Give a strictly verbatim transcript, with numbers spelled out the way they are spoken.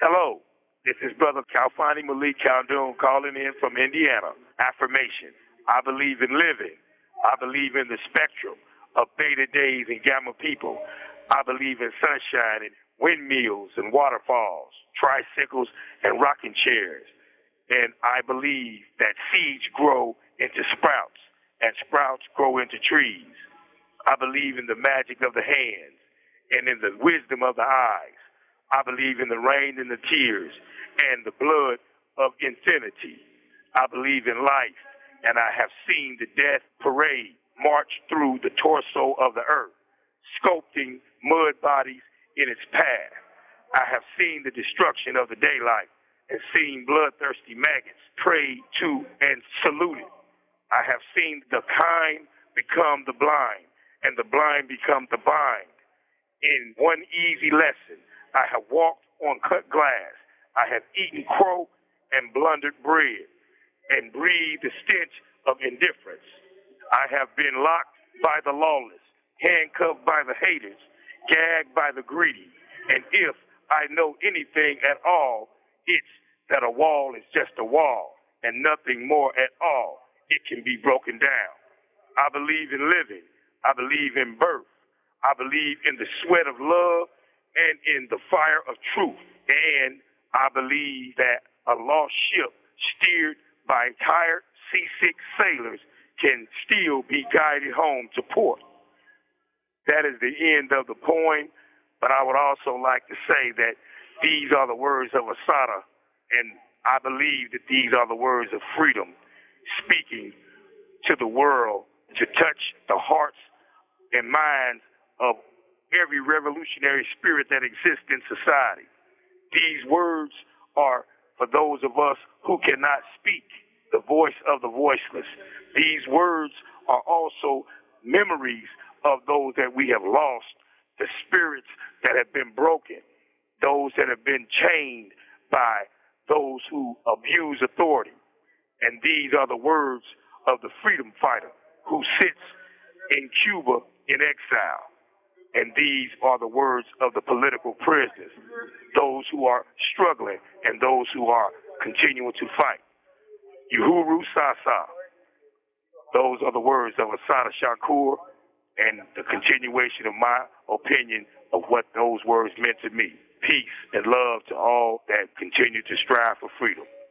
Hello, this is Brother Kalfani Malik Khaldoon calling in from Indiana. Affirmation. I believe in living. I believe in the spectrum of beta days and gamma people. I believe in sunshine and windmills and waterfalls, tricycles and rocking chairs. And I believe that seeds grow into sprouts and sprouts grow into trees. I believe in the magic of the hands and in the wisdom of the eyes. I believe in the rain and the tears and the blood of infinity. I believe in life, and I have seen the death parade march through the torso of the earth, sculpting mud bodies in its path. I have seen the destruction of the daylight and seen bloodthirsty maggots pray to and saluted. I have seen the kind become the blind and the blind become the bind. In one easy lesson, I have walked on cut glass. I have eaten crow and blundered bread and breathed the stench of indifference. I have been locked by the lawless, handcuffed by the haters, gagged by the greedy. And if I know anything at all, it's that a wall is just a wall and nothing more at all. It can be broken down. I believe in living. I believe in birth. I believe in the sweat of love and in the fire of truth. And I believe that a lost ship steered by tired, seasick sailors can still be guided home to port. That is the end of the poem, but I would also like to say that these are the words of Assata, and I believe that these are the words of freedom, speaking to the world to touch the hearts and minds of every revolutionary spirit that exists in society. These words are for those of us who cannot speak, the voice of the voiceless. These words are also memories of those that we have lost, the spirits that have been broken, those that have been chained by those who abuse authority. And these are the words of the freedom fighter who sits in Cuba in exile. And these are the words of the political prisoners, those who are struggling and those who are continuing to fight. Uhuru Sasa. Those are the words of Assata Shakur and the continuation of my opinion of what those words meant to me. Peace and love to all that continue to strive for freedom.